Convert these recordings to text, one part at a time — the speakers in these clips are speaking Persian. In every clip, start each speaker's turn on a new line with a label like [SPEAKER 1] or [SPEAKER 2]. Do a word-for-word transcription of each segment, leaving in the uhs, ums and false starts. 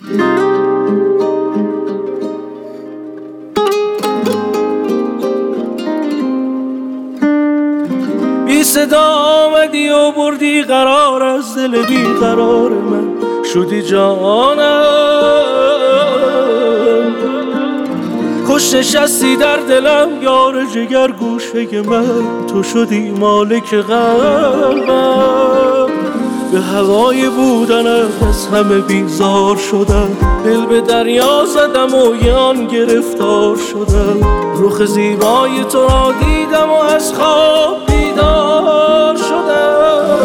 [SPEAKER 1] بی صدا آمدی و بردی قرار از دل بی قرار من، شدی جانم. خوش نشستی در دلم یار جگر گوشه من، تو شدی مالک قلبم. به هوای بودنم از همه بیزار شدم، دل به دریا زدم و یان گرفتار شدم. رخ زیبای تو را دیدم و از خواب بیدار شدم.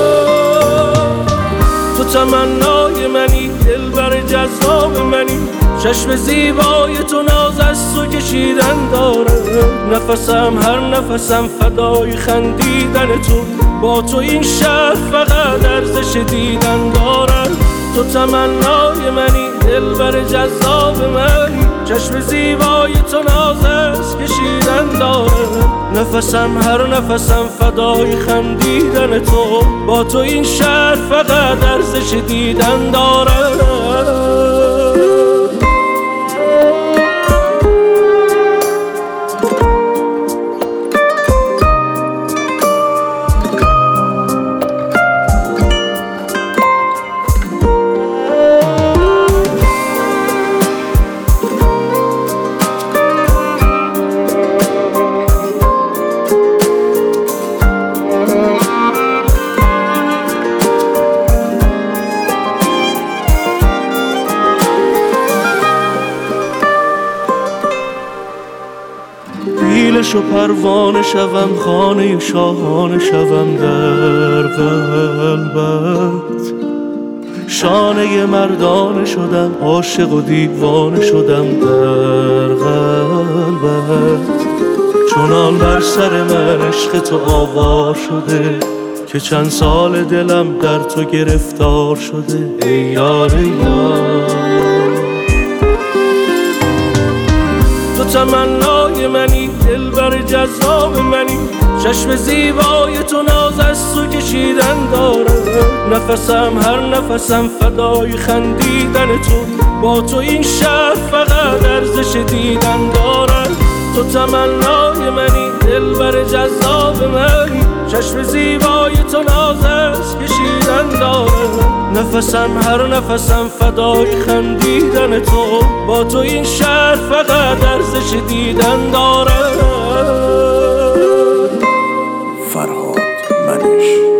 [SPEAKER 1] تو تمنای منی، دلبر جذاب منی، چشم زیبای تو ناز از تو کشیدن دارم. نفسم هر نفسم فدای خندیدن تو، با تو این شهر فقط ارزش دیدن دارم. تو تمنای منی، دلبر جذاب منی، چشم زیبای تو ناز از کشیدن دارم. نفسم هر نفسم فدای خندیدن تو، با تو این شهر فقط ارزش دیدن دارم. پیلش و پروانه شوم، خانه شاهانه شوم در قلبت. شانه مردانه شدم، عاشق و دیوانه شدم در قلبت. چنان بر سر من عشق تو آوار شده که چند سال دلم در تو گرفتار شده. ای یار ای یار، تو تمنای منی، دلبر جذاب منی، چشم زیبای تو ناز از تو کشیدن دارم. نفسم هر نفسم فدای خندیدن تو، با تو این شهر فقط ارزش دیدن دارم. تو تمنای منی، دلبر جذاب منی، چشم زیبای تو ناز از کشیدن دارم. نفسم هر نفسم فدای خندیدن تو، با تو این شهر فقط ارزش دیدن دارم.
[SPEAKER 2] فرهاد منش.